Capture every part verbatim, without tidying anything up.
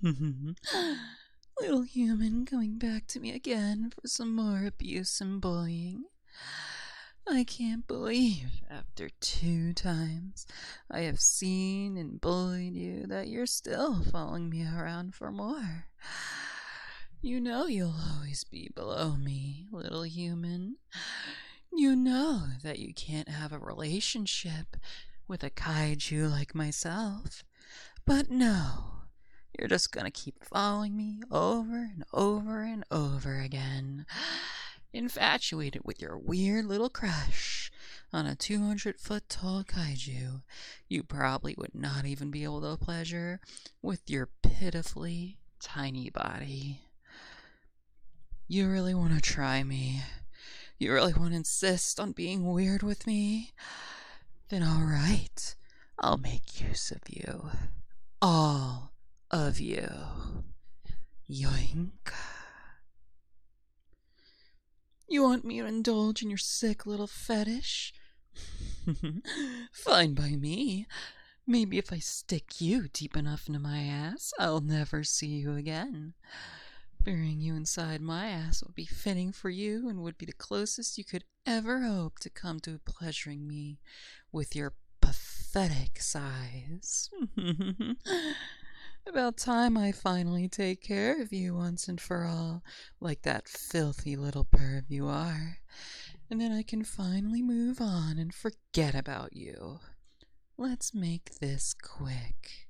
Little human coming back to me again for some more abuse and bullying. I can't believe after two times I have seen and bullied you that you're still following me around for more. You know you'll always be below me, little human. You know that you can't have a relationship with a kaiju like myself. But no, you're just gonna keep following me over and over and over again. Infatuated with your weird little crush on a two hundred foot tall kaiju you probably would not even be able to pleasure with your pitifully tiny body. You really want to try me? You really want to insist on being weird with me? Then alright, I'll make use of you. All of you. Yoink. You want me to indulge in your sick little fetish? Fine by me. Maybe if I stick you deep enough into my ass, I'll never see you again. Burying you inside my ass would be fitting for you and would be the closest you could ever hope to come to pleasuring me with your pathetic size. About time I finally take care of you once and for all, like that filthy little perv you are. And then I can finally move on and forget about you. Let's make this quick.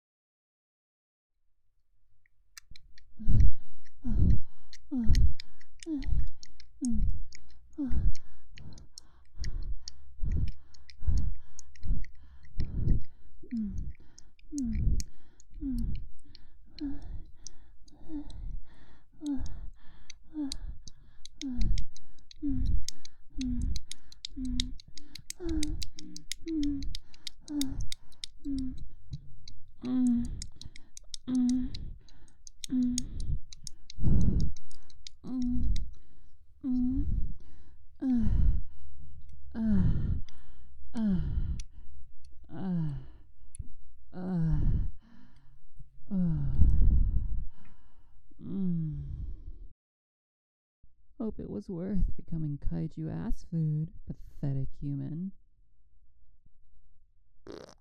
Hope it was worth becoming kaiju ass food, pathetic human.